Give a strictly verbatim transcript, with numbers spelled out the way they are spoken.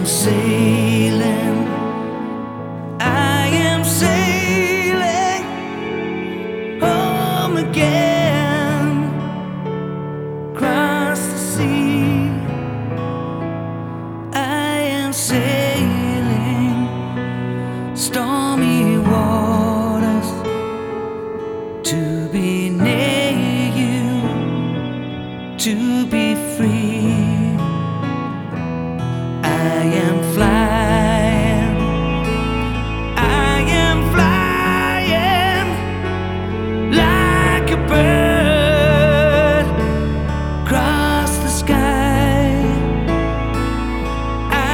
sailing, I am sailing home again, across the sea. I am sailing stormy waters to be near you, to be free. I am flying